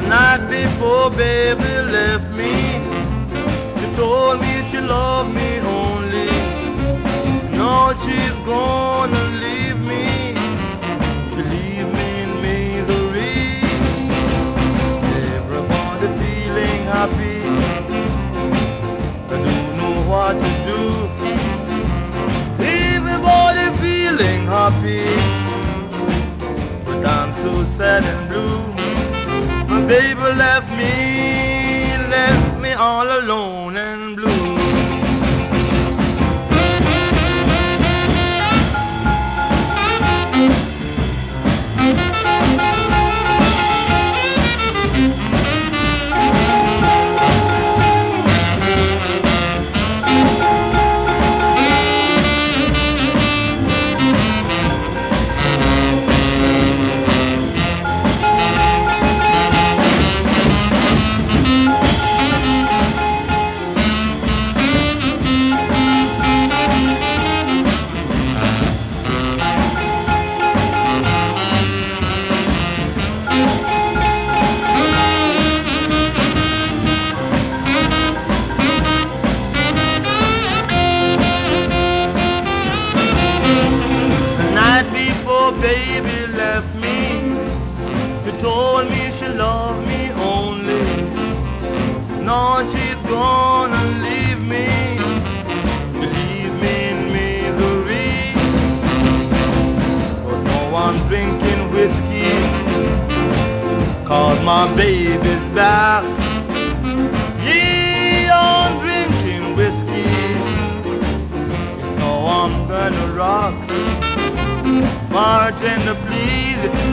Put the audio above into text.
night before baby left me, she told me she loved me only. Now she's gonna leave me, she leave me in misery. Everybody feeling happy, I don't know what to do. Everybody feeling happy, but I'm so sad and blue. My baby left me all alone and blue. Baby left me, she told me she loved me only. Now she's gonna leave me in misery. But no one drinking whiskey, 'cause my baby's back. Yeah, I'm drinking whiskey, no, I'm gonna rock. Bartender, please